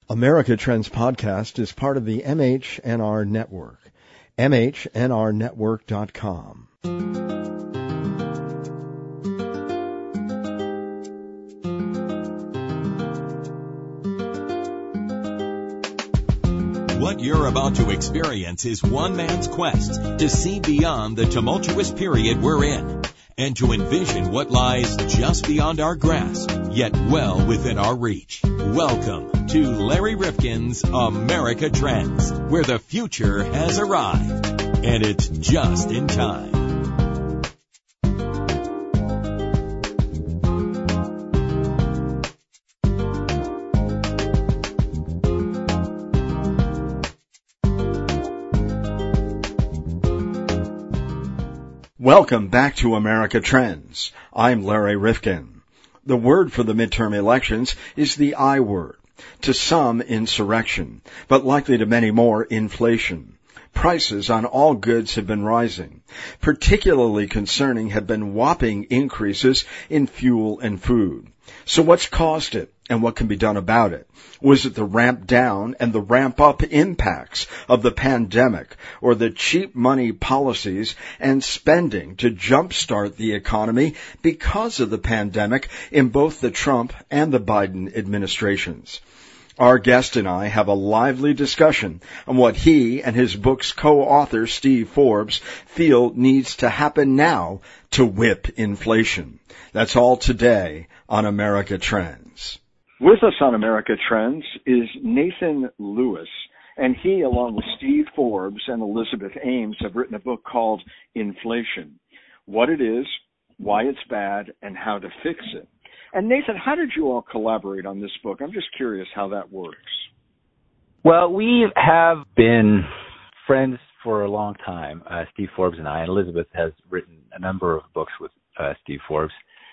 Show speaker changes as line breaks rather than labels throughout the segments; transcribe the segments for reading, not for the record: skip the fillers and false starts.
America Trends Podcast is part of the MHNR Network. MHNRnetwork.com.
What you're about to experience is one man's quest to see beyond the tumultuous period we're in and to envision what lies just beyond our grasp, yet well within our reach. Welcome to Larry Rifkin's America Trends, where the future has arrived, and it's just in time.
Welcome back to America Trends. I'm Larry Rifkin. The word for the midterm elections is the I word. To some, insurrection, but likely to many more, inflation. Prices on all goods have been rising. Particularly concerning have been whopping increases in fuel and food. So what's caused it, and what can be done about it? Was it the ramp down and the ramp up impacts of the pandemic, or the cheap money policies and spending to jumpstart the economy because of the pandemic in both the Trump and the Biden administrations? Our guest and I have a lively discussion on what he and his book's co-author, Steve Forbes, feel needs to happen now to whip inflation. That's all today on America Trends.
With us on America Trends is Nathan Lewis, and he, along with Steve Forbes and Elizabeth Ames, have written a book called Inflation: What It Is, Why It's Bad, and How to Fix It. And Nathan, how did you all collaborate on this book? I'm just curious how that works.
Well, we have been friends for a long time, Steve Forbes and I, and Elizabeth has written a number of books with Steve Forbes.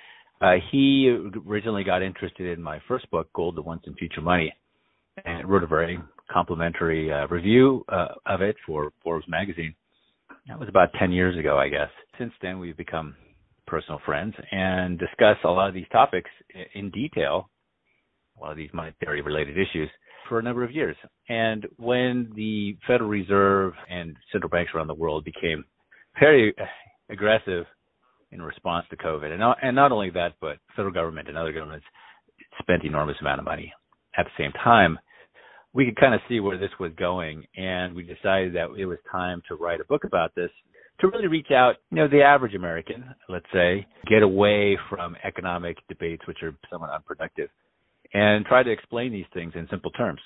He originally got interested in my first book, Gold, the Once and Future Money, and wrote a very complimentary review of it for Forbes magazine. That was about 10 years ago, I guess. Since then, we've become personal friends and discuss a lot of these topics in detail, a lot of these monetary-related issues, for a number of years. And when the Federal Reserve and central banks around the world became very aggressive in response to COVID, and not only that, but federal government and other governments spent enormous amount of money at the same time, we could kind of see where this was going, and we decided that it was time to write a book about this, to really reach out, the average American, let's say, get away from economic debates which are somewhat unproductive, and try to explain these things in simple terms.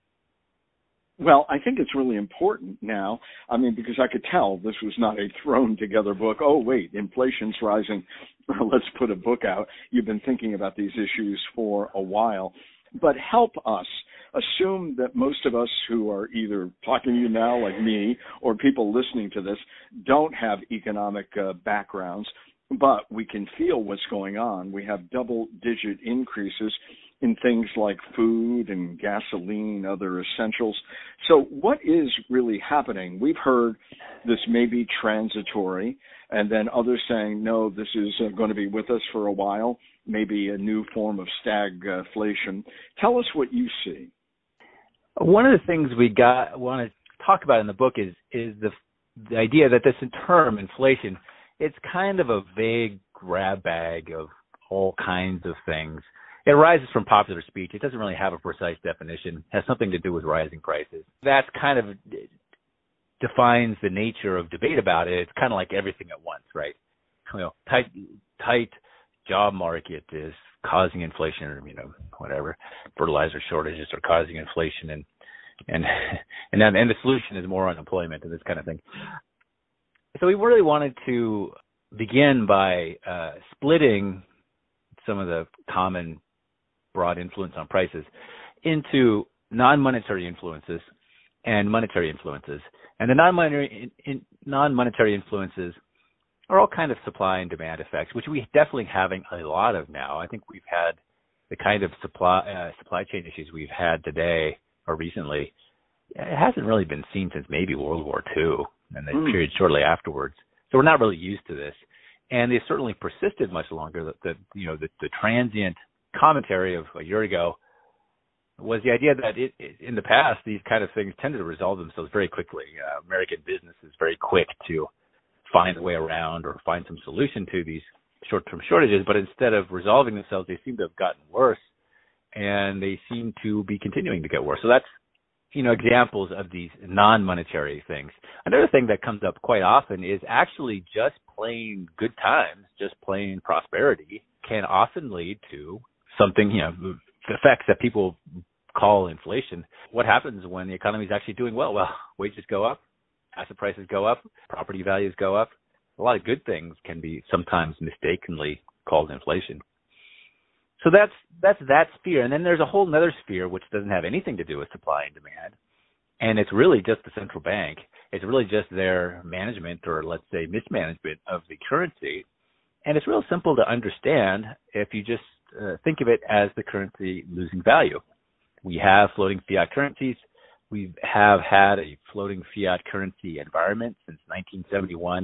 Well, I think it's really important now, because I could tell this was not a thrown-together book. Oh, wait, inflation's rising. Let's put a book out. You've been thinking about these issues for a while. But help us. Assume that most of us who are either talking to you now, like me, or people listening to this, don't have economic backgrounds, but we can feel what's going on. We have double-digit increases in things like food and gasoline, other essentials. So what is really happening? We've heard this may be transitory, and then others saying, no, this is going to be with us for a while, maybe a new form of stagflation. Tell us what you see.
One of the things we want to talk about in the book is the idea that this term, inflation, it's kind of a vague grab bag of all kinds of things. It arises from popular speech. It doesn't really have a precise definition. It has something to do with rising prices. That kind of defines the nature of debate about it. It's kind of like everything at once, right? Tight job market is causing inflation, or whatever. Fertilizer shortages are causing inflation, and the solution is more unemployment and this kind of thing. So we really wanted to begin by splitting some of the common broad influence on prices into non-monetary influences and monetary influences. And the non-monetary influences are all kind of supply and demand effects, which we definitely having a lot of now. I think we've had the kind of supply chain issues we've had today or recently. It hasn't really been seen since maybe World War II and the period shortly afterwards. So we're not really used to this. And they certainly persisted much longer. The transient commentary of a year ago was the idea that in the past, these kind of things tended to resolve themselves very quickly. American business is very quick to find a way around or find some solution to these short-term shortages, but instead of resolving themselves, they seem to have gotten worse, and they seem to be continuing to get worse. So that's, examples of these non-monetary things. Another thing that comes up quite often is actually just plain good times, just plain prosperity can often lead to something, effects that people call inflation. What happens when the economy is actually doing well? Well, wages go up, asset prices go up, property values go up. A lot of good things can be sometimes mistakenly called inflation. So that's that sphere. And then there's a whole other sphere which doesn't have anything to do with supply and demand. And it's really just the central bank. It's really just their management, or let's say mismanagement, of the currency. And it's real simple to understand if you just think of it as the currency losing value. We have floating fiat currencies. We have had a floating fiat currency environment since 1971,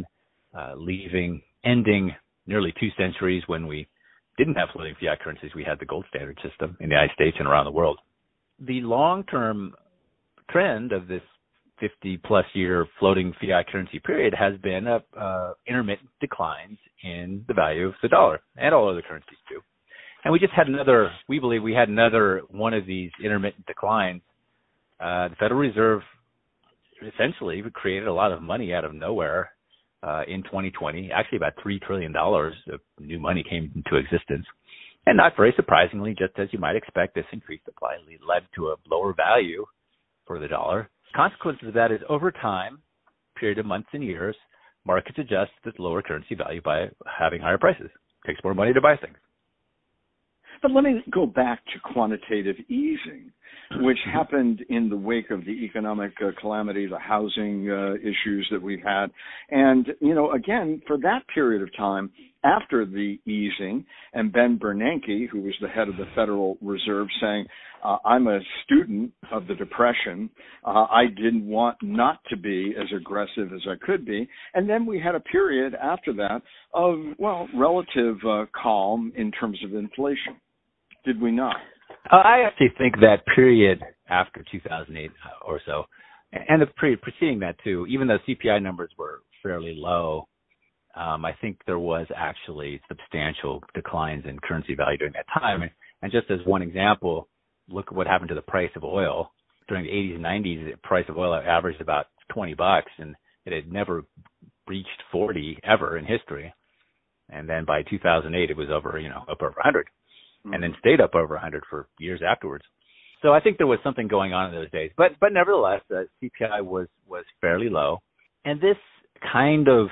ending nearly 2 centuries when we didn't have floating fiat currencies. We had the gold standard system in the United States and around the world. The long-term trend of this 50-plus year floating fiat currency period has been intermittent declines in the value of the dollar, and all other currencies too. And we believe we had another one of these intermittent declines. The Federal Reserve essentially created a lot of money out of nowhere in 2020. Actually, about $3 trillion of new money came into existence. And not very surprisingly, just as you might expect, this increased supply led to a lower value for the dollar. Consequence of that is, over time, period of months and years, markets adjust this lower currency value by having higher prices. It takes more money to buy things.
But let me go back to quantitative easing, which happened in the wake of the economic calamity, the housing issues that we've had. And, again, for that period of time, after the easing, and Ben Bernanke, who was the head of the Federal Reserve, saying, I'm a student of the Depression. I didn't want not to be as aggressive as I could be. And then we had a period after that of, relative calm in terms of inflation. Did we not?
I actually think that period after 2008 or so, and the period preceding that too, even though CPI numbers were fairly low, I think there was actually substantial declines in currency value during that time. And just as one example, look at what happened to the price of oil. During the 80s and 90s, the price of oil averaged about $20, and it had never reached 40 ever in history. And then by 2008, it was up over 100. And then stayed up over 100 for years afterwards. So I think there was something going on in those days. But nevertheless, the CPI was fairly low. And this kind of,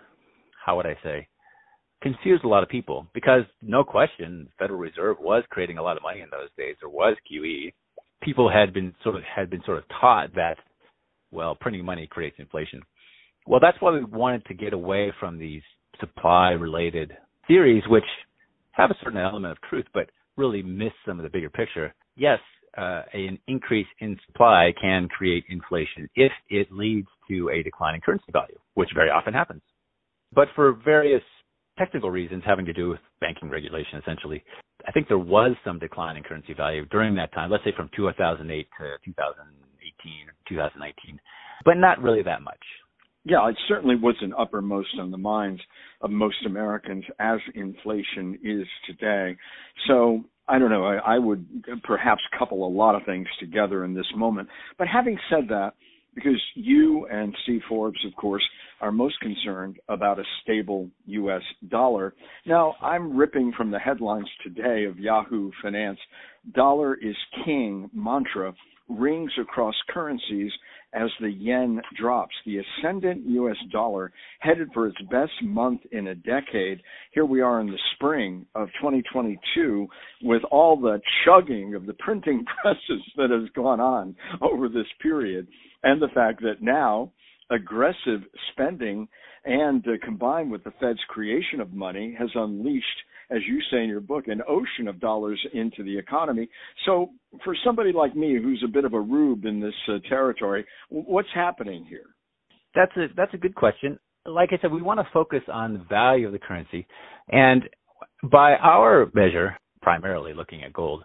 confused a lot of people, because no question, the Federal Reserve was creating a lot of money in those days. There was QE. People had been sort of taught that, printing money creates inflation. Well, that's why we wanted to get away from these supply-related theories, which have a certain element of truth, but really miss some of the bigger picture. Yes, an increase in supply can create inflation if it leads to a decline in currency value, which very often happens. But for various technical reasons having to do with banking regulation, essentially, I think there was some decline in currency value during that time, let's say from 2008 to 2018 or 2019, but not really that much.
Yeah, it certainly wasn't uppermost on the minds of most Americans as inflation is today. So I don't know, I would perhaps couple a lot of things together in this moment. But having said that, because you and Steve Forbes, of course, are most concerned about a stable U.S. dollar. Now, I'm ripping from the headlines today of Yahoo Finance. Dollar is king mantra rings across currencies as the yen drops. The ascendant U.S. dollar headed for its best month in a decade. Here we are in the spring of 2022 with all the chugging of the printing presses that has gone on over this period, and the fact that now aggressive spending and combined with the Fed's creation of money has unleashed, as you say in your book, an ocean of dollars into the economy. So for somebody like me who's a bit of a rube in this territory, what's happening here?
That's a good question. Like I said, we want to focus on the value of the currency. And by our measure, primarily looking at gold,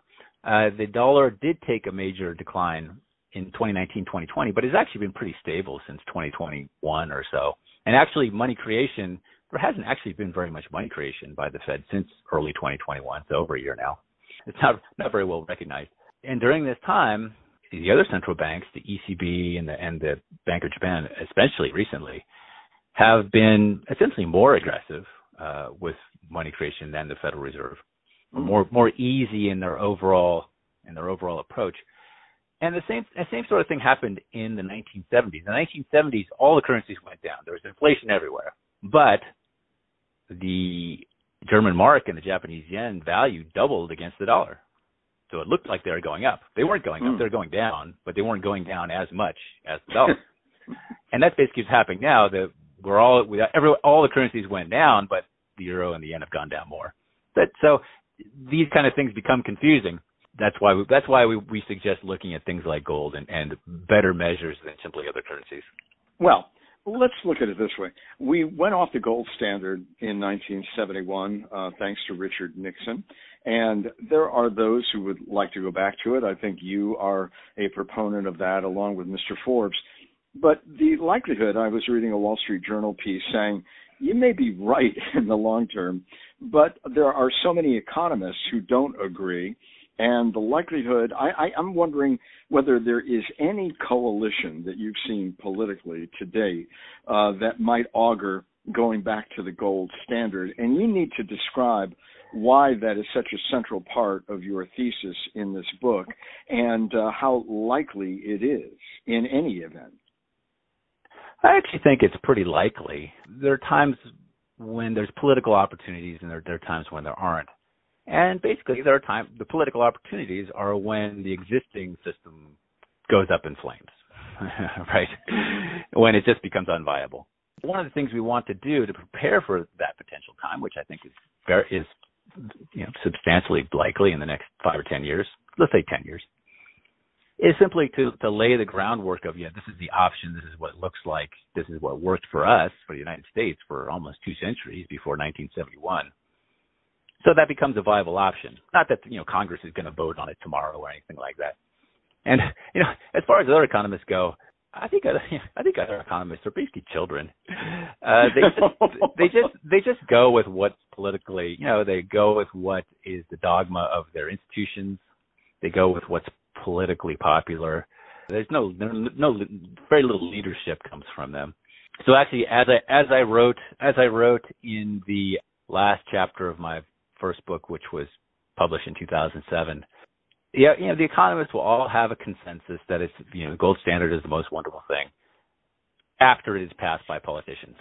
The dollar did take a major decline in 2019, 2020, but it's actually been pretty stable since 2021 or so. And actually, money creation, there hasn't actually been very much money creation by the Fed since early 2021, so over a year now. It's not very well recognized. And during this time, the other central banks, the ECB and the Bank of Japan, especially recently, have been essentially more aggressive with money creation than the Federal Reserve, more easy in their overall approach. And the same sort of thing happened in the 1970s. In the 1970s, all the currencies went down. There was inflation everywhere, but the German mark and the Japanese yen value doubled against the dollar. So it looked like they were going up. They weren't going up; they were going down, but they weren't going down as much as the dollar. And that's basically what's happening now. That all the currencies went down, but the euro and the yen have gone down more. So these kind of things become confusing. That's why we suggest looking at things like gold and better measures than simply other currencies.
Well, let's look at it this way. We went off the gold standard in 1971, thanks to Richard Nixon. And there are those who would like to go back to it. I think you are a proponent of that, along with Mr. Forbes. But the likelihood, I was reading a Wall Street Journal piece saying, you may be right in the long term, but there are so many economists who don't agree. And the likelihood, I'm wondering whether there is any coalition that you've seen politically to date that might augur going back to the gold standard. And you need to describe why that is such a central part of your thesis in this book and how likely it is in any event.
I actually think it's pretty likely. There are times when there's political opportunities and there are times when there aren't. And basically, the political opportunities are when the existing system goes up in flames, right? When it just becomes unviable. One of the things we want to do to prepare for that potential time, which I think is substantially likely in the next 5 or 10 years, let's say 10 years, is simply to lay the groundwork of, this is the option, this is what it looks like, this is what worked for us, for the United States, for almost 2 centuries before 1971. So that becomes a viable option. Not that, Congress is going to vote on it tomorrow or anything like that. And, as far as other economists go, I think other economists are basically children. They just go with what's politically, they go with what is the dogma of their institutions. They go with what's politically popular. There's very little leadership comes from them. So actually, as I wrote in the last chapter of my first book, which was published in 2007, the economists will all have a consensus that it's, the gold standard is the most wonderful thing after it is passed by politicians.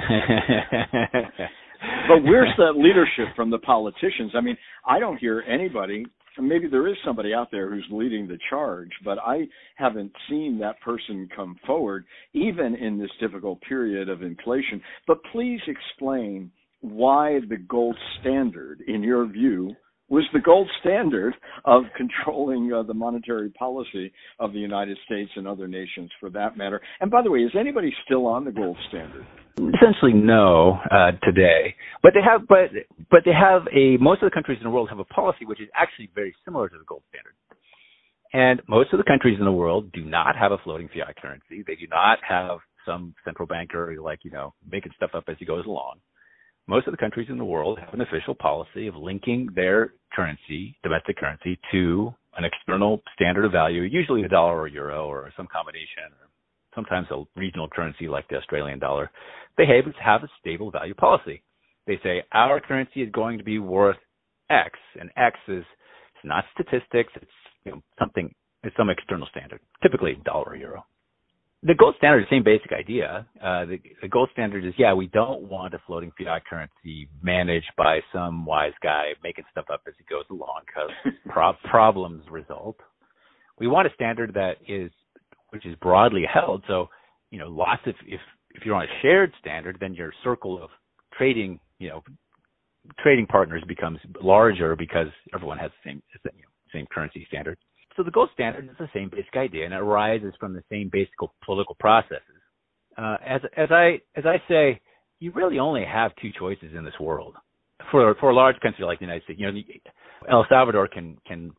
But where's that leadership from the politicians? I mean, I don't hear anybody. Maybe there is somebody out there who's leading the charge, but I haven't seen that person come forward, even in this difficult period of inflation. But please explain why the gold standard, in your view, was the gold standard of controlling the monetary policy of the United States and other nations, for that matter. And by the way, is anybody still on the gold standard?
Essentially, no, today. But they have, most of the countries in the world have a policy which is actually very similar to the gold standard. And most of the countries in the world do not have a floating fiat currency. They do not have some central banker making stuff up as he goes along. Most of the countries in the world have an official policy of linking their currency, domestic currency, to an external standard of value, usually the dollar or euro or some combination, or sometimes a regional currency like the Australian dollar. They have a stable value policy. They say our currency is going to be worth X, and X is not statistics. It's it's some external standard, typically dollar or euro. The gold standard is the same basic idea. The gold standard is, we don't want a floating fiat currency managed by some wise guy making stuff up as he goes along because problems result. We want a standard which is broadly held. So, if you're on a shared standard, then your circle of trading partners becomes larger because everyone has the same currency standard. So the gold standard is the same basic idea, and it arises from the same basic political processes. As I say, you really only have 2 choices in this world. For a large country like the United States, El Salvador can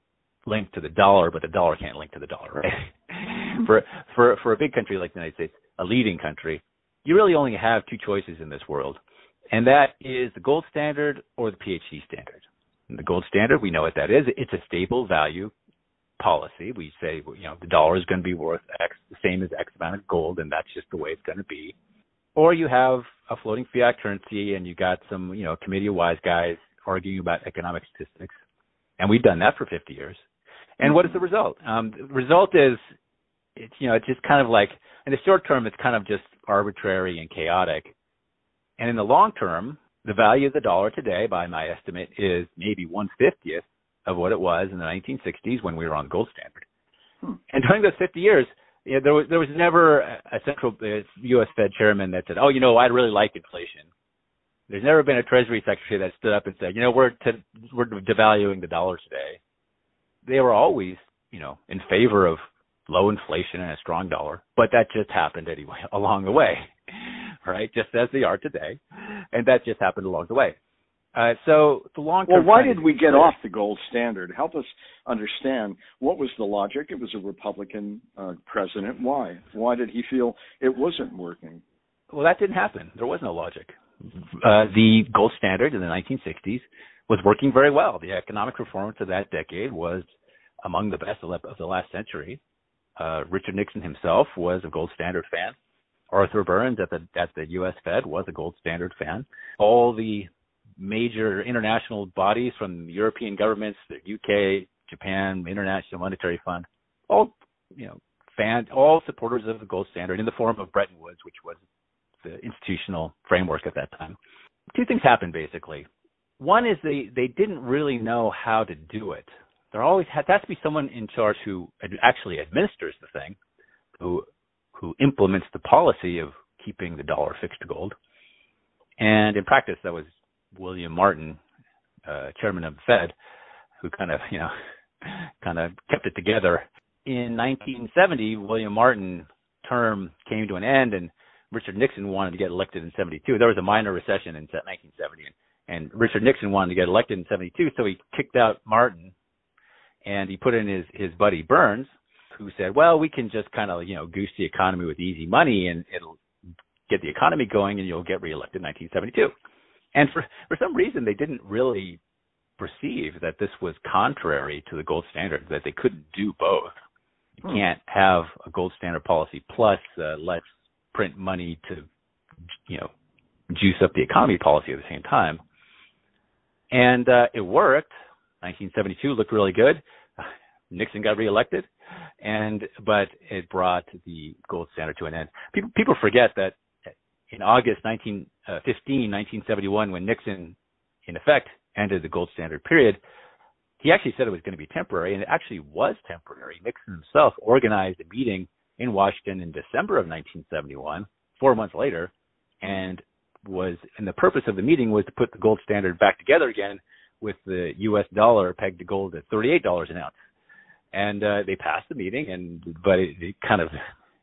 linked to the dollar, but the dollar can't link to the dollar, right? For a big country like the United States, a leading country, you really only have two choices in this world, and that is the gold standard or the PHC standard. And the gold standard, we know what that is. It's a stable value policy. We say, the dollar is going to be worth X, the same as X amount of gold, and that's just the way it's going to be. Or you have a floating fiat currency, and you got some, committee of wise guys arguing about economic statistics, and we've done that for 50 years. And what is the result? The result is, it's just kind of like, in the short term, it's kind of just arbitrary and chaotic. And in the long term, the value of the dollar today, by my estimate, is maybe 1/50th of what it was in the 1960s when we were on gold standard. And during those 50 years, there was never a central U.S. Fed chairman that said, I really like inflation. There's never been a Treasury secretary that stood up and said, we're devaluing the dollar today. They were always, in favor of low inflation and a strong dollar, but that just happened anyway along the way, right? Just as they are today, and that just happened along the way. So the long-term.
Well, why did we get off the gold standard? Help us understand what was the logic. It was a Republican president. Why? Why did he feel it wasn't working?
Well, that didn't happen. There was no logic. The gold standard in the 1960s was working very well. The economic performance of that decade was among the best of the last century. Richard Nixon himself was a gold standard fan. Arthur Burns at the U.S. Fed was a gold standard fan. All the major international bodies from European governments, the UK, Japan, International Monetary Fund, all supporters of the gold standard in the form of Bretton Woods, which was the institutional framework at that time. Two things happened basically. One is they didn't really know how to do it. There always has to be someone in charge who actually administers the thing, who implements the policy of keeping the dollar fixed to gold. And in practice, that was William Martin, chairman of the Fed, who kind of kept it together. In 1970, William Martin's term came to an end, and Richard Nixon wanted to get elected in 72. There was a minor recession in 1970, and Richard Nixon wanted to get elected in 72, so he kicked out Martin, and he put in his buddy Burns, who said, well, we can just kind of, goose the economy with easy money, and it'll get the economy going, and you'll get reelected in 1972. And for some reason, they didn't really perceive that this was contrary to the gold standard, that they couldn't do both. You can't have a gold standard policy plus let's print money to, juice up the economy policy at the same time. And it worked. 1972 looked really good. Nixon got reelected, but it brought the gold standard to an end. People forget that in August 1971, when Nixon, in effect, ended the gold standard period, he actually said it was going to be temporary, and it actually was temporary. Nixon himself organized a meeting in Washington in December of 1971, 4 months later, and the purpose of the meeting was to put the gold standard back together again with the U.S. dollar pegged to gold at $38 an ounce. And they passed the meeting, but it kind of,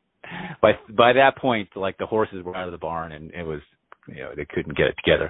by that point, like the horses were out of the barn, and it was, they couldn't get it together.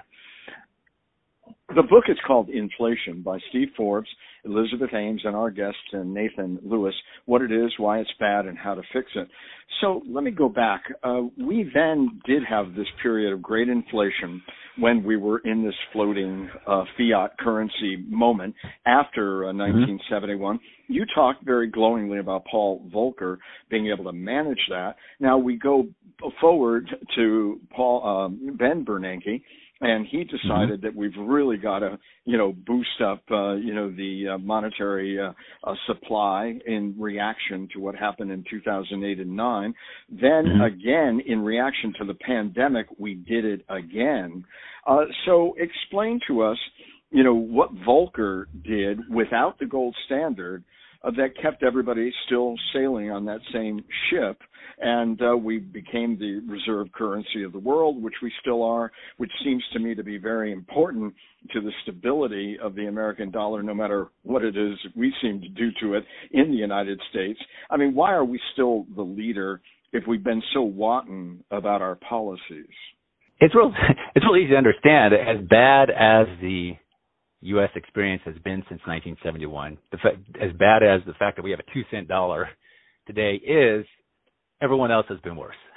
The book is called Inflation by Steve Forbes, Elizabeth Ames, and our guest, Nathan Lewis, What It Is, Why It's Bad, and How to Fix It. So let me go back. We then did have this period of great inflation when we were in this floating fiat currency moment after 1971. You talked very glowingly about Paul Volcker being able to manage that. Now we go forward to Ben Bernanke, and he decided that we've really got to, boost up, the monetary supply in reaction to what happened in 2008 and 9. Then again, in reaction to the pandemic, we did it again. So explain to us, what Volcker did without the gold standard that kept everybody still sailing on that same ship. And we became the reserve currency of the world, which we still are, which seems to me to be very important to the stability of the American dollar, no matter what it is we seem to do to it in the United States. I mean, why are we still the leader if we've been so wanton about our policies?
It's real easy to understand. As bad as the U.S. experience has been since 1971, as bad as the fact that we have a 2-cent dollar today is, everyone else has been worse.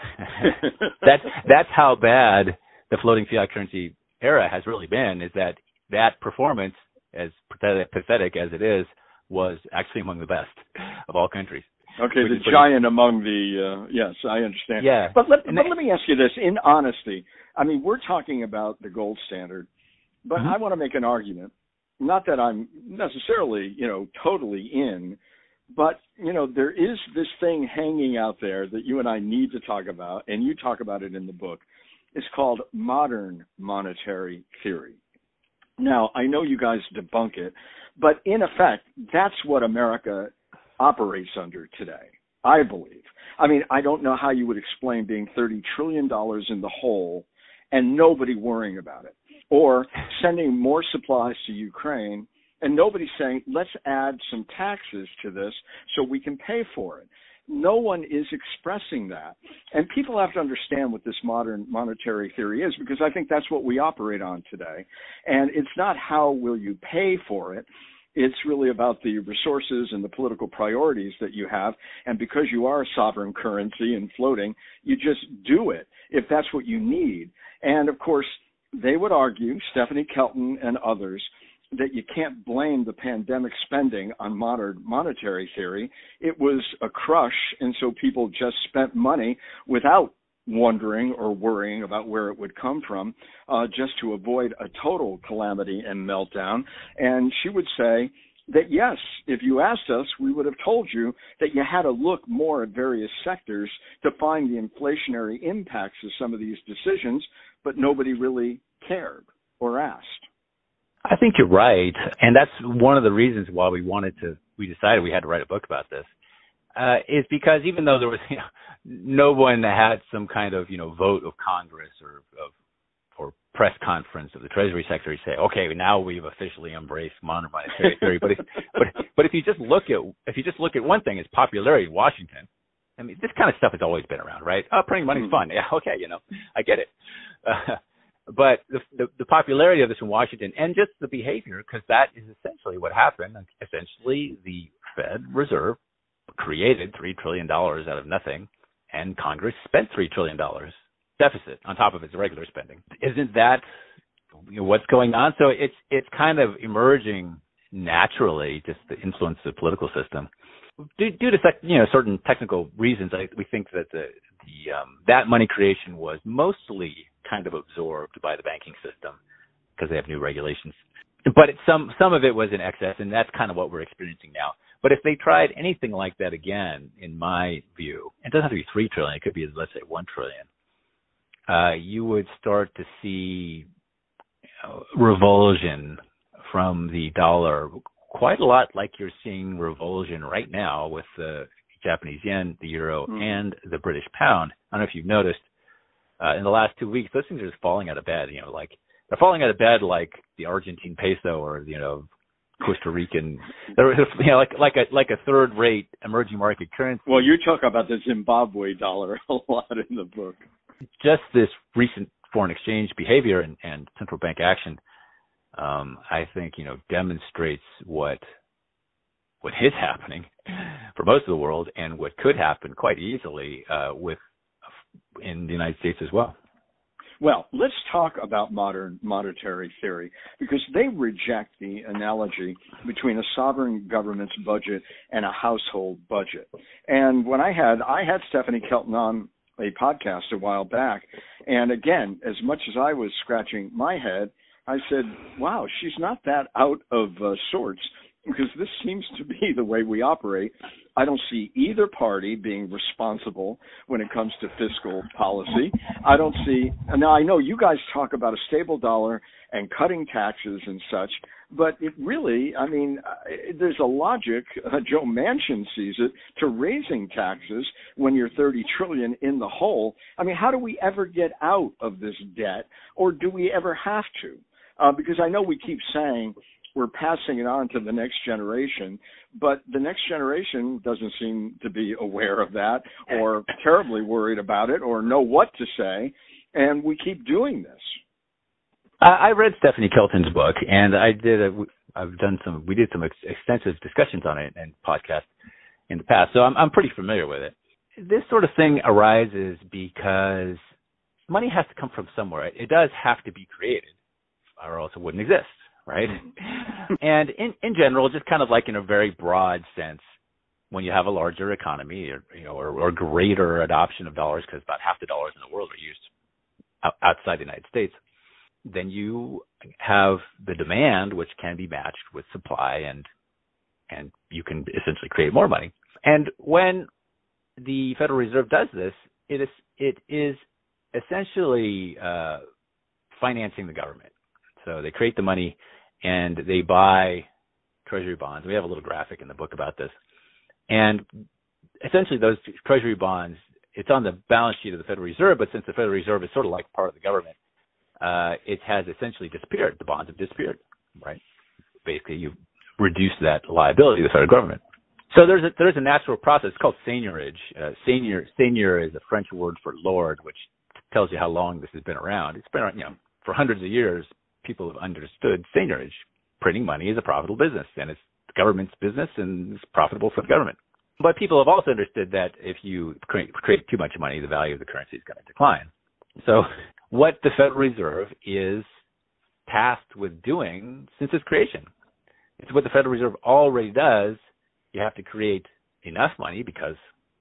That's how bad the floating fiat currency era has really been, is that performance, as pathetic as it is, was actually among the best of all countries.
Okay, the giant among the, yes, I understand.
Yeah.
But let me ask you this, in honesty. I mean, we're talking about the gold standard, but I want to make an argument. Not that I'm necessarily, totally in, but, there is this thing hanging out there that you and I need to talk about, and you talk about it in the book. It's called modern monetary theory. Now, I know you guys debunk it, but in effect, that's what America operates under today, I believe. I mean, I don't know how you would explain being $30 trillion in the hole and nobody worrying about it, or sending more supplies to Ukraine and nobody saying, let's add some taxes to this so we can pay for it. No one is expressing that. And people have to understand what this modern monetary theory is, because I think that's what we operate on today. And it's not how will you pay for it. It's really about the resources and the political priorities that you have. And because you are a sovereign currency and floating, you just do it if that's what you need. And of course, they would argue, Stephanie Kelton and others, that you can't blame the pandemic spending on modern monetary theory. It was a crush, and so people just spent money without wondering or worrying about where it would come from, just to avoid a total calamity and meltdown. And she would say that, yes, if you asked us, we would have told you that you had to look more at various sectors to find the inflationary impacts of some of these decisions, but nobody really cared or asked.
I think you're right, and that's one of the reasons why we decided we had to write a book about this, is because even though there was, no one had some kind of, vote of Congress or press conference of the Treasury Secretary say, okay, now we've officially embraced modern monetary theory. But if you just look at one thing, it's popularity in Washington. I mean, this kind of stuff has always been around, right? Oh, printing money's fun. Yeah, okay, I get it. But the popularity of this in Washington, and just the behavior, because that is essentially what happened. Essentially, the Fed Reserve created $3 trillion out of nothing, and Congress spent $3 trillion deficit on top of its regular spending. Isn't that what's going on? So it's kind of emerging naturally, just the influence of the political system. Due to certain technical reasons, we think that that money creation was mostly kind of absorbed by the banking system because they have new regulations. But some of it was in excess, and that's kind of what we're experiencing now. But if they tried anything like that again, in my view, it doesn't have to be $3 trillion. It could be, let's say, $1 trillion. You would start to see revulsion from the dollar, quite a lot like you're seeing revulsion right now with the Japanese yen, the euro, and the British pound. I don't know if you've noticed, in the last 2 weeks, those things are just falling out of bed. Like they're falling out of bed like the Argentine peso or Costa Rican. They're like a third-rate emerging market currency.
Well, you talk about the Zimbabwe dollar a lot in the book.
Just this recent foreign exchange behavior and central bank action, I think demonstrates what is happening for most of the world and what could happen quite easily in the United States as well.
Well, let's talk about modern monetary theory, because they reject the analogy between a sovereign government's budget and a household budget. And when I had Stephanie Kelton on a podcast a while back, and again, as much as I was scratching my head, I said, wow, she's not that out of sorts, because this seems to be the way we operate. I don't see either party being responsible when it comes to fiscal policy. I don't see, now I know you guys talk about a stable dollar and cutting taxes and such, but it really, there's a logic, Joe Manchin sees it, to raising taxes when you're 30 trillion in the hole. How do we ever get out of this debt, or do we ever have to? Because I know we keep saying we're passing it on to the next generation, but the next generation doesn't seem to be aware of that or terribly worried about it or know what to say, and we keep doing this.
I read Stephanie Kelton's book, and we did some extensive discussions on it and podcasts in the past, so I'm pretty familiar with it. This sort of thing arises because money has to come from somewhere. It does have to be created, or else it wouldn't exist, right? And in general, just kind of like in a very broad sense, when you have a larger economy or greater adoption of dollars, because about half the dollars in the world are used outside the United States, then you have the demand, which can be matched with supply, and you can essentially create more money. And when the Federal Reserve does this, it is essentially financing the government. So they create the money and they buy treasury bonds. We have a little graphic in the book about this. And essentially those treasury bonds, it's on the balance sheet of the Federal Reserve, but since the Federal Reserve is sort of like part of the government, it has essentially disappeared. The bonds have disappeared, right? Basically, you reduce that liability to the federal government. So there's a natural process. It's called seigniorage. Seigneur is a French word for lord, which tells you how long this has been around. It's been, for hundreds of years, people have understood seigniorage. Printing money is a profitable business, and it's the government's business, and it's profitable for the government. But people have also understood that if you create too much money, the value of the currency is going to decline. So what the Federal Reserve is tasked with doing since its creation, it's what the Federal Reserve already does. You have to create enough money because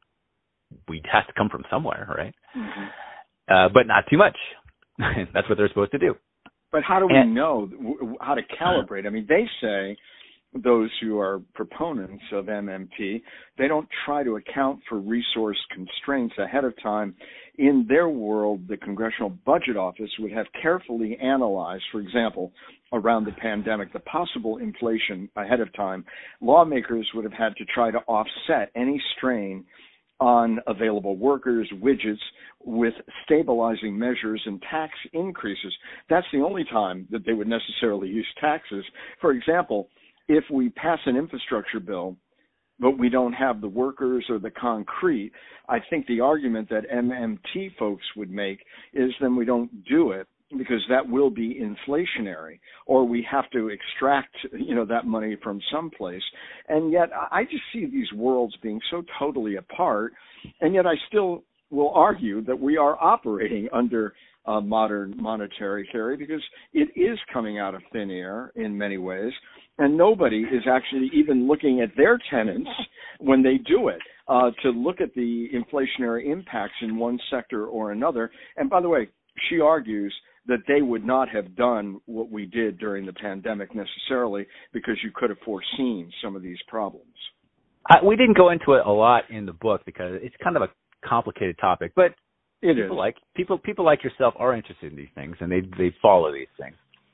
we have to come from somewhere, right? Mm-hmm. But not too much. That's what they're supposed to do.
But how do we know how to calibrate? I mean, they say, those who are proponents of MMT, they don't try to account for resource constraints ahead of time. In their world, the Congressional Budget Office would have carefully analyzed, for example, around the pandemic, the possible inflation ahead of time. Lawmakers would have had to try to offset any strain on available workers, widgets, with stabilizing measures and tax increases. That's the only time that they would necessarily use taxes. For example, if we pass an infrastructure bill, but we don't have the workers or the concrete, I think the argument that MMT folks would make is then we don't do it because that will be inflationary, or we have to extract, that money from someplace. And yet I just see these worlds being so totally apart, and yet I still will argue that we are operating under modern monetary theory because it is coming out of thin air in many ways, and nobody is actually even looking at their tenants when they do it to look at the inflationary impacts in one sector or another. And by the way, she argues that they would not have done what we did during the pandemic necessarily because you could have foreseen some of these problems.
We didn't go into it a lot in the book because it's kind of a complicated topic, but people like yourself are interested in these things, and they follow these things.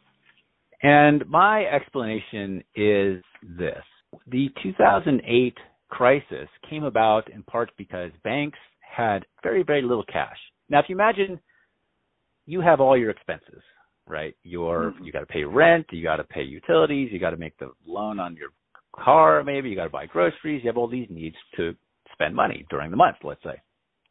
And my explanation is this. The 2008 crisis came about in part because banks had very, very little cash. Now, if you imagine you have all your expenses, right? You got to pay rent, you got to pay utilities, you got to make the loan on your car, maybe you got to buy groceries. You have all these needs to spend money during the month, let's say.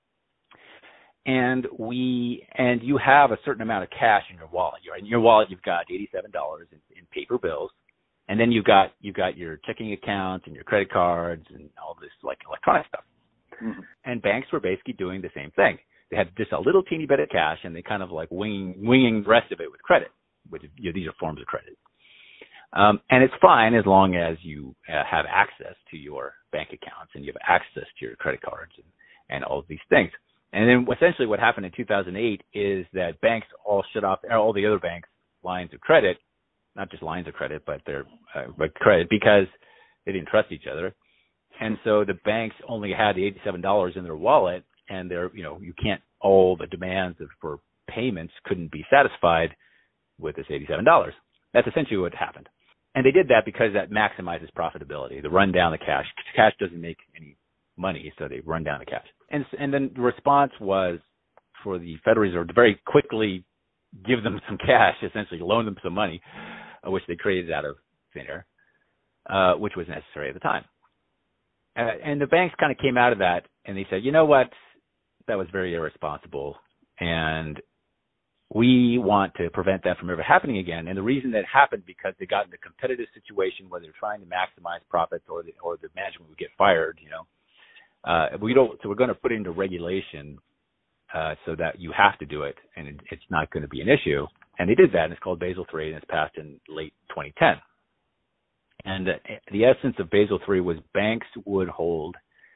And you have a certain amount of cash in your wallet. In your wallet, you've got $87 in paper bills, and then you've got your checking account and your credit cards and all this like electronic stuff. Mm-hmm. And banks were basically doing the same thing. They had just a little teeny bit of cash, and they kind of like winging the rest of it with credit, which these are forms of credit. And it's fine as long as you have access to your bank accounts and you have access to your credit cards and all of these things. And then essentially what happened in 2008 is that banks all shut off all the other banks' lines of credit, not just lines of credit, but but credit, because they didn't trust each other. And so the banks only had the $87 in their wallet, and all the demands for payments couldn't be satisfied with this $87. That's essentially what happened. And they did that because that maximizes profitability. They run down the cash. Cash doesn't make any money, so they run down the cash. And then the response was for the Federal Reserve to very quickly give them some cash, essentially loan them some money, which they created out of thin air, which was necessary at the time. And the banks kind of came out of that, and they said, you know what, that was very irresponsible, and we want to prevent that from ever happening again. And the reason that happened because they got in a competitive situation where they're trying to maximize profits or the management would get fired, so we're going to put into regulation so that you have to do it and it's not going to be an issue. And they did that, and it's called Basel III, and it's passed in late 2010. And the essence of Basel III was banks would hold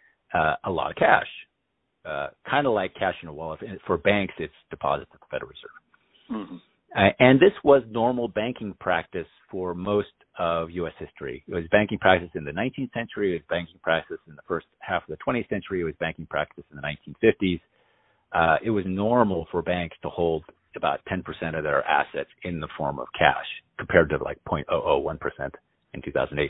a lot of cash, kind of like cash in a wallet. For banks, it's deposits at the Federal Reserve. Mm-hmm. And this was normal banking practice for most of U.S. history. It was banking practice in the 19th century. It was banking practice in the first half of the 20th century. It was banking practice in the 1950s. It was normal for banks to hold about 10% of their assets in the form of cash, compared to like 0.001% in 2008.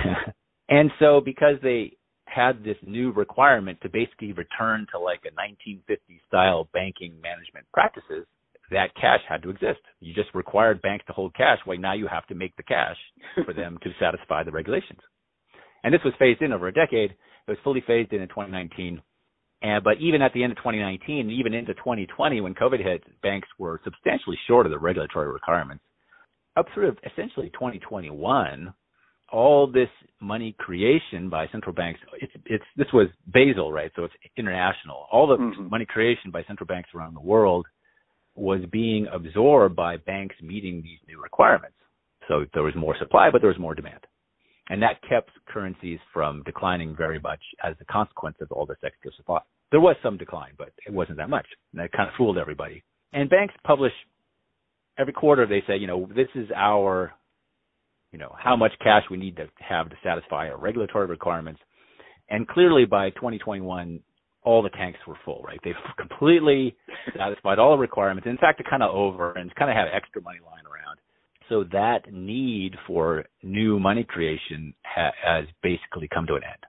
And so because they had this new requirement to basically return to like a 1950s style banking management practices, that cash had to exist. You just required banks to hold cash. Well, now you have to make the cash for them to satisfy the regulations. And this was phased in over a decade. It was fully phased in 2019. But even at the end of 2019, even into 2020, when COVID hit, banks were substantially short of the regulatory requirements. Up through essentially 2021, all this money creation by central banks, this was Basel, right? So it's international. All the money creation by central banks around the world was being absorbed by banks meeting these new requirements. So there was more supply, but there was more demand. And that kept currencies from declining very much as a consequence of all this extra supply. There was some decline, but it wasn't that much. And that kind of fooled everybody. And banks publish every quarter, they say, this is our, how much cash we need to have to satisfy our regulatory requirements. And clearly by 2021, all the tanks were full, right? They've completely satisfied all the requirements. In fact, they're kind of over and kind of have extra money lying around. So that need for new money creation has basically come to an end.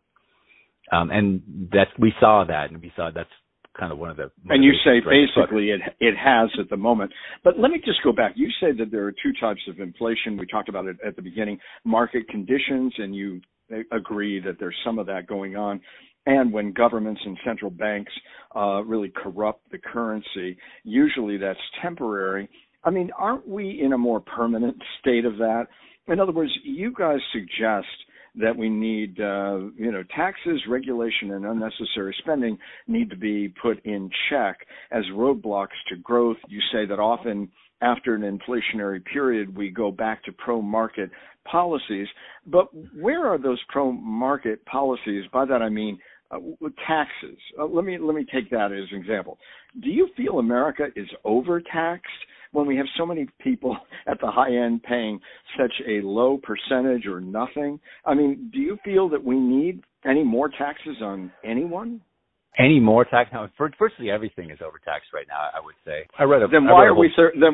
And we saw that, and that's kind of one of the.
And you say basically it has at the moment. But let me just go back. You said that there are two types of inflation. We talked about it at the beginning, market conditions, and you agree that there's some of that going on. And when governments and central banks really corrupt the currency, usually that's temporary. I mean, aren't we in a more permanent state of that? In other words, you guys suggest that we need, taxes, regulation, and unnecessary spending need to be put in check as roadblocks to growth. You say that often after an inflationary period, we go back to pro-market policies. But where are those pro-market policies? By that I mean taxes. Let me take that as an example. Do you feel America is overtaxed when we have so many people at the high end paying such a low percentage or nothing? I mean, do you feel that we need any more taxes on anyone?
Any more tax? No, virtually everything is overtaxed right now, I would say.
Then why are we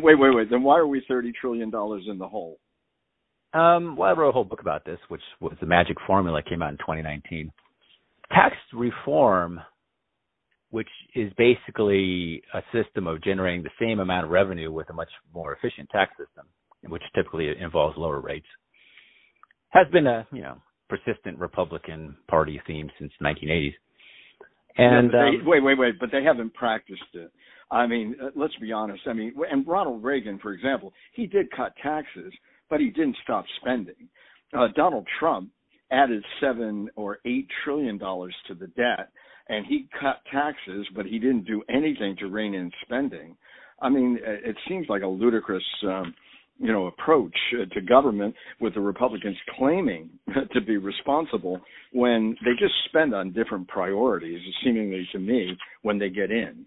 $30 trillion in the hole?
Well, I wrote a whole book about this, which was the Magic Formula, came out in 2019. Tax reform, which is basically a system of generating the same amount of revenue with a much more efficient tax system, which typically involves lower rates, has been a persistent Republican Party theme since the 1980s. And
wait, but they haven't practiced it. I mean, let's be honest. I mean, and Ronald Reagan, for example, he did cut taxes, but he didn't stop spending. Donald Trump added $7 or $8 trillion to the debt, and he cut taxes, but he didn't do anything to rein in spending. I mean, it seems like a ludicrous, approach to government, with the Republicans claiming to be responsible when they just spend on different priorities, seemingly to me, when they get in.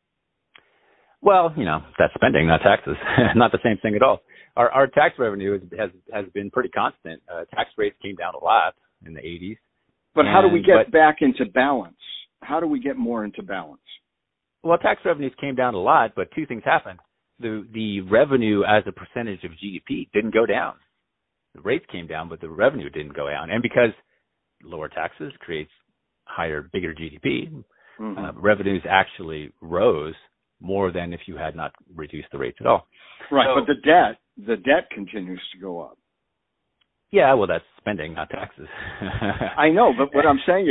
Well, that's spending, not taxes. Not the same thing at all. Our tax revenue has been pretty constant. Tax rates came down a lot in the 80s.
But how do we get back into balance? How do we get more into balance?
Well, tax revenues came down a lot, but two things happened. The revenue as a percentage of GDP didn't go down. The rates came down, but the revenue didn't go down. And because lower taxes creates bigger GDP, revenues actually rose more than if you had not reduced the rates at all.
Right, so, but the debt continues to go up.
Yeah, well, that's spending, not taxes.
I know, but what I'm saying is,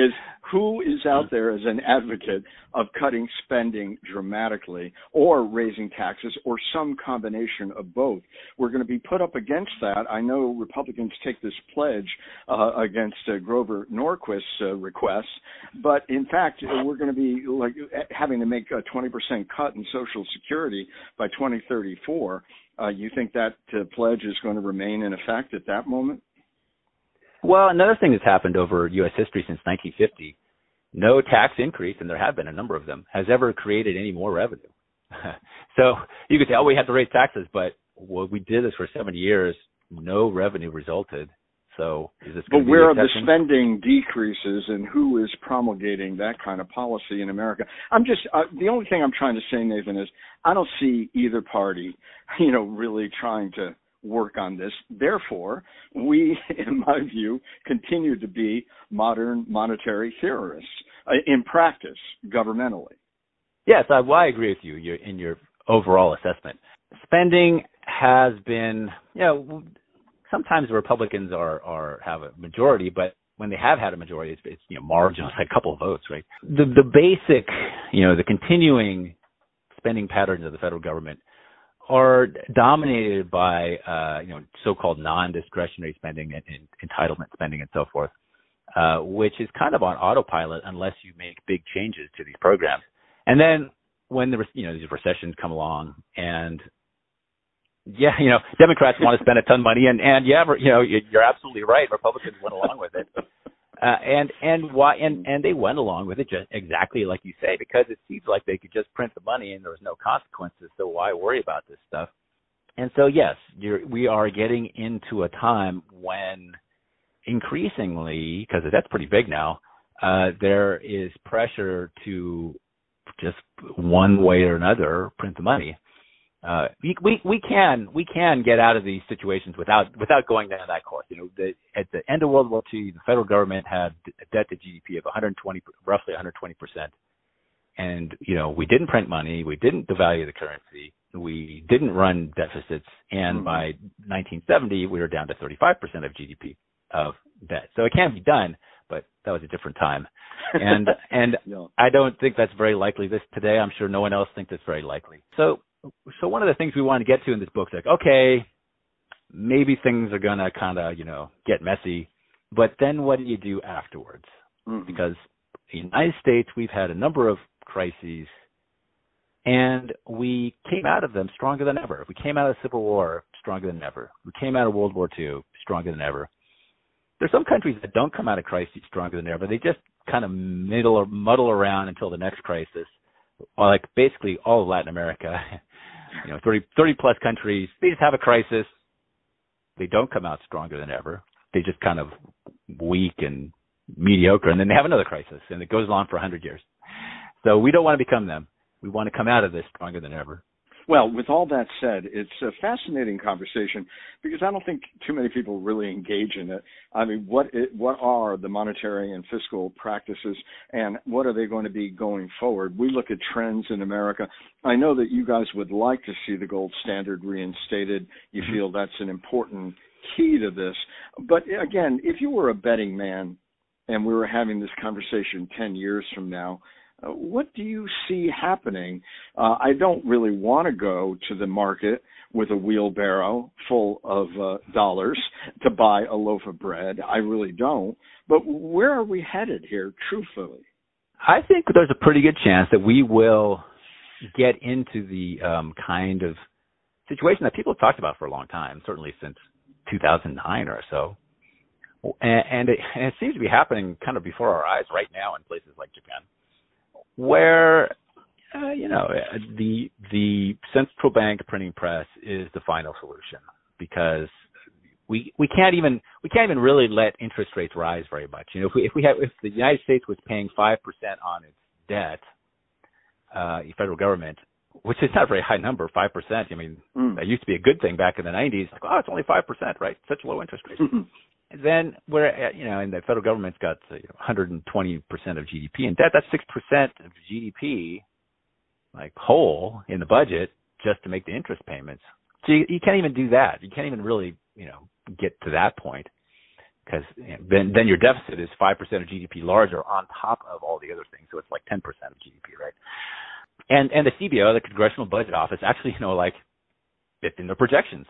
Who is out there as an advocate of cutting spending dramatically or raising taxes or some combination of both? We're going to be put up against that. I know Republicans take this pledge against Grover Norquist's request, but in fact, we're going to be like having to make a 20% cut in Social Security by 2034. You think that pledge is going to remain in effect at that moment?
Well, another thing that's happened over U.S. history since 1950, no tax increase, and there have been a number of them, has ever created any more revenue. So you could say, oh, we have to raise taxes, but we did this for 70 years, no revenue resulted. So is this going to be
where are
the
the spending decreases, and who is promulgating that kind of policy in America? I'm just the only thing I'm trying to say, Nathan, is I don't see either party, really trying to work on this. Therefore, we, in my view, continue to be modern monetary theorists in practice, governmentally.
Yes, I agree with you in your overall assessment. Spending has been, sometimes the Republicans have a majority, but when they have had a majority, it's marginal, like a couple of votes, right? The basic, the continuing spending patterns of the federal government are dominated by, so-called non-discretionary spending and entitlement spending and so forth, which is kind of on autopilot unless you make big changes to these programs. And then when these recessions come along and Democrats want to spend a ton of money and you're absolutely right. Republicans went along with it. And they went along with it just exactly like you say, because it seems like they could just print the money and there was no consequences. So why worry about this stuff? And so, yes, we are getting into a time when increasingly, because that's pretty big now, there is pressure to just one way or another print the money. We can get out of these situations without going down that course. At the end of World War II, the federal government had a debt to GDP of roughly 120%. And, we didn't print money. We didn't devalue the currency. We didn't run deficits. And by 1970, we were down to 35% of GDP of debt. So it can be done, but that was a different time. And I don't think that's very likely today. I'm sure no one else thinks it's very likely. So one of the things we want to get to in this book is like, okay, maybe things are going to kind of, get messy, but then what do you do afterwards? Because in the United States, we've had a number of crises, and we came out of them stronger than ever. We came out of the Civil War stronger than ever. We came out of World War II stronger than ever. There's some countries that don't come out of crises stronger than ever. They just kind of muddle around until the next crisis. Like basically all of Latin America, 30 plus countries, they just have a crisis. They don't come out stronger than ever. They just kind of weak and mediocre, and then they have another crisis, and it goes on for 100 years. So we don't want to become them. We want to come out of this stronger than ever.
Well, with all that said, it's a fascinating conversation because I don't think too many people really engage in it. I mean, what are the monetary and fiscal practices, and what are they going to be going forward? We look at trends in America. I know that you guys would like to see the gold standard reinstated. You feel that's an important key to this. But again, if you were a betting man and we were having this conversation 10 years from now, what do you see happening? I don't really want to go to the market with a wheelbarrow full of dollars to buy a loaf of bread. I really don't. But where are we headed here, truthfully?
I think there's a pretty good chance that we will get into the kind of situation that people have talked about for a long time, certainly since 2009 or so. And it seems to be happening kind of before our eyes right now in places like Japan, where the central bank printing press is the final solution, because we can't even really let interest rates rise very much. If the United States was paying 5% on its debt, the federal government, which is not a very high number, 5%. I mean, that used to be a good thing back in the 90s. Like, it's only 5%, right? Such low interest rates. And then and the federal government's got 120% of GDP in debt. That's 6% of GDP, like whole in the budget, just to make the interest payments. So you can't even do that. You can't even really, get to that point, because then your deficit is 5% of GDP larger on top of all the other things. So it's like 10% of GDP, right? And the CBO, the Congressional Budget Office, actually, it's in their projections,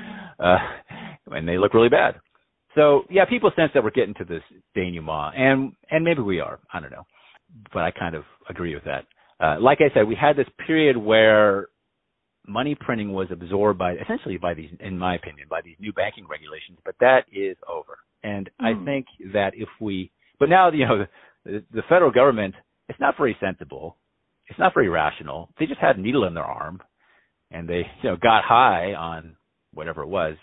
and they look really bad. So yeah, people sense that we're getting to this denouement, and maybe we are. I don't know, but I kind of agree with that. Like I said, we had this period where money printing was absorbed essentially by these, in my opinion, by these new banking regulations, but that is over. And I think that but now, the federal government, it's not very sensible. It's not very rational. They just had a needle in their arm, and they, got high on whatever it was,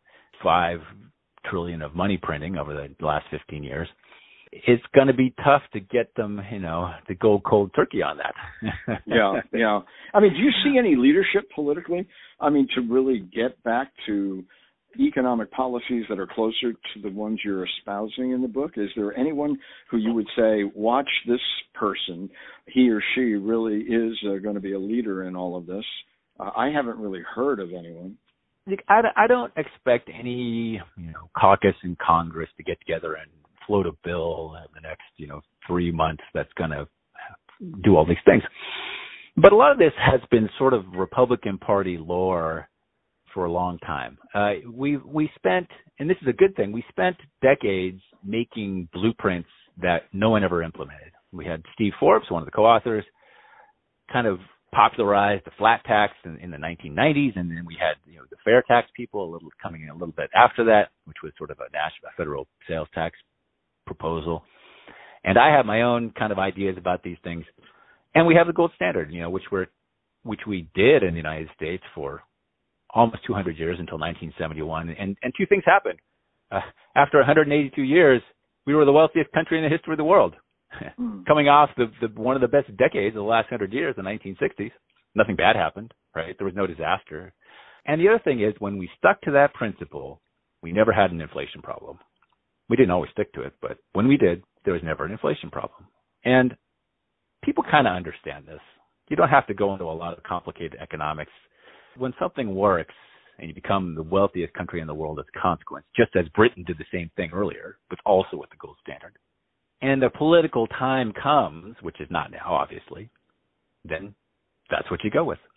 $5 trillion of money printing over the last 15 years. It's going to be tough to get them, to go cold turkey on that.
Yeah. I mean, do you see any leadership politically? I mean, to really get back to economic policies that are closer to the ones you're espousing in the book? Is there anyone who you would say, watch this person, he or she really is going to be a leader in all of this? I haven't really heard of anyone.
I don't expect any, caucus in Congress to get together and float a bill in the next, 3 months that's going to do all these things. But a lot of this has been sort of Republican Party lore for a long time. We spent, and this is a good thing, we spent decades making blueprints that no one ever implemented. We had Steve Forbes, one of the co-authors, kind of popularized the flat tax in the 1990s, and then we had the fair tax people coming in a little bit after that, which was sort of a federal sales tax proposal. And I have my own kind of ideas about these things. And we have the gold standard, which we did in the United States for almost 200 years until 1971. And two things happened. After 182 years, we were the wealthiest country in the history of the world. Coming off one of the best decades of the last 100 years, the 1960s. Nothing bad happened, right? There was no disaster. And the other thing is, when we stuck to that principle, we never had an inflation problem. We didn't always stick to it, but when we did, there was never an inflation problem. And people kind of understand this. You don't have to go into a lot of complicated economics. When something works and you become the wealthiest country in the world as a consequence, just as Britain did the same thing earlier, but also with the gold standard, and the political time comes, which is not now, obviously, then that's what you go with.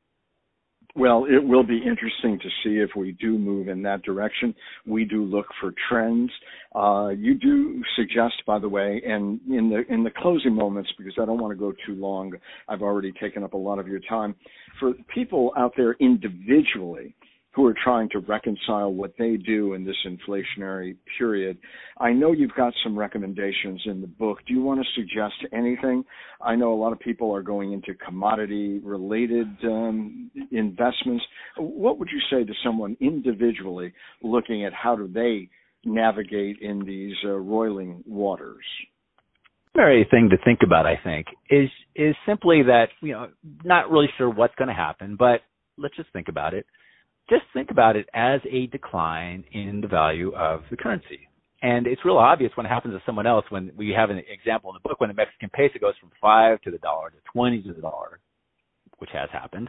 Well, it will be interesting to see if we do move in that direction. We do look for trends. You do suggest, by the way, and in the closing moments, because I don't want to go too long, I've already taken up a lot of your time, for people out there individually who are trying to reconcile what they do in this inflationary period. I know you've got some recommendations in the book. Do you want to suggest anything? I know a lot of people are going into commodity-related investments. What would you say to someone individually looking at how do they navigate in these roiling waters?
Primary thing to think about, I think, is simply that, not really sure what's going to happen, but let's just think about it. Just think about it as a decline in the value of the currency. And it's real obvious when it happens to someone else. When we have an example in the book, when the Mexican peso goes from 5 to the dollar to 20 to the dollar, which has happened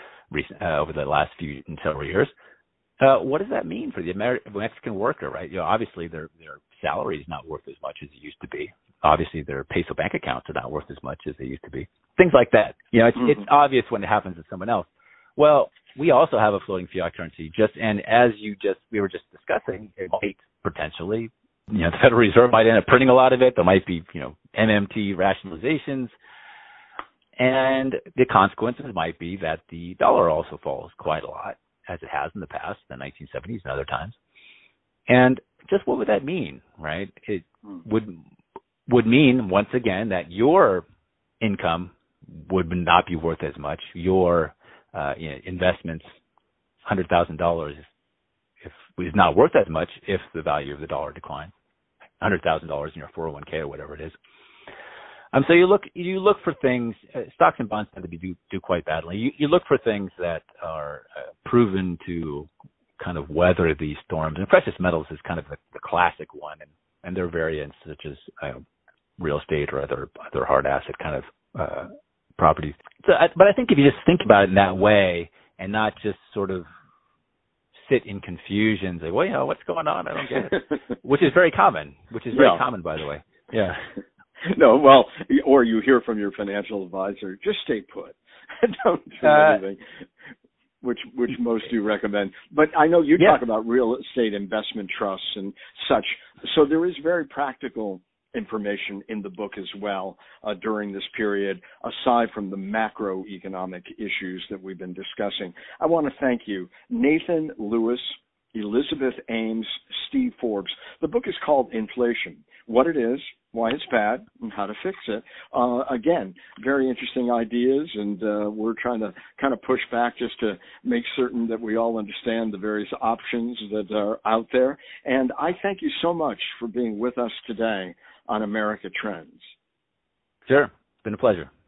over the last several years. What does that mean for the Mexican worker, right? Obviously their salary is not worth as much as it used to be. Obviously their peso bank accounts are not worth as much as they used to be. Things like that. It's obvious when it happens to someone else. Well, we also have a floating fiat currency, and as we were just discussing, it might potentially, the Federal Reserve might end up printing a lot of it. There might be, MMT rationalizations, and the consequences might be that the dollar also falls quite a lot, as it has in the past, the 1970s and other times. And just what would that mean, right? It would mean, once again, that your income would not be worth as much. Your investments, $100,000 is not worth as much if the value of the dollar declines. $100,000 in your 401k or whatever it is. So you look for things. Stocks and bonds tend to do quite badly. You look for things that are proven to kind of weather these storms. And precious metals is kind of the classic one, and there are variants such as real estate or other hard asset kind of properties. So, but I think if you just think about it in that way and not just sort of sit in confusion, say, well, what's going on? I don't get it. Which is very common, very common, by the way. Yeah.
No, well, or you hear from your financial advisor, just stay put. Don't do anything, which most do recommend. But I know you talk about real estate investment trusts and such. So there is very practical information in the book as well during this period, aside from the macroeconomic issues that we've been discussing. I want to thank you, Nathan Lewis, Elizabeth Ames, Steve Forbes. The book is called Inflation: What It Is, Why It's Bad, and How to Fix It. Again, very interesting ideas, and we're trying to kind of push back just to make certain that we all understand the various options that are out there. And I thank you so much for being with us today on America Trends.
Sure. It's been a pleasure.